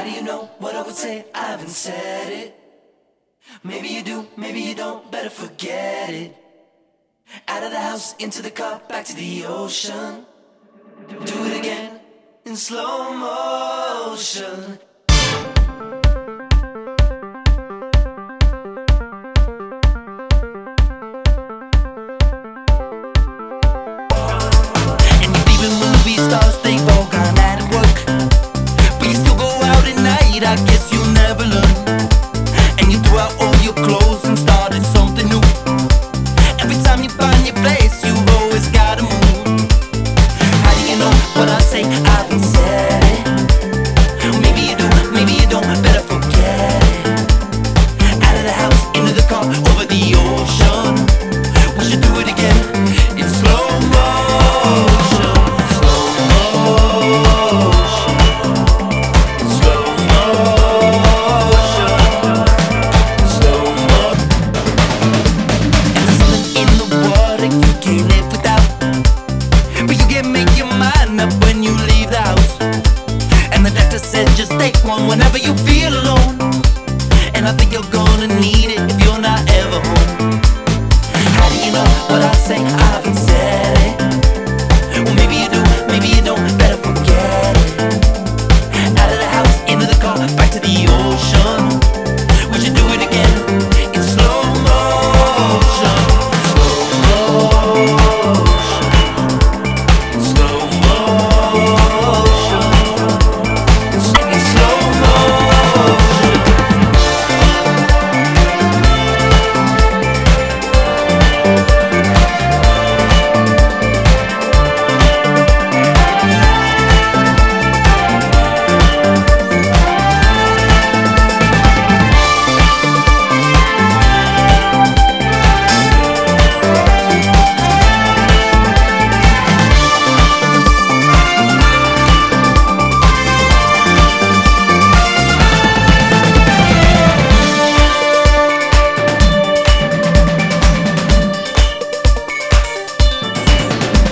How do you know what I would say? I haven't said it. Maybe you do, maybe you don't, better forget it. Out of the house, into the car, back to the ocean. Do it again, in slow motion. And you're leaving movie stars, they've all gone out of work, but you still go out at night, I guess you'll never learn. And you threw out all your clothes and started something new. Every time you find your place, you always gotta move. How do you know what I say? I haven't said it. Maybe you do, maybe you don't, better forget it. Out of the house, into the car, over the ocean. We should do it again, in slow motion. Slow motion. Slow motion. Slow motion. And there's something in the water you can't live without, but you can't make your mind up when you leave the house. And the doctor said just take one whenever you feel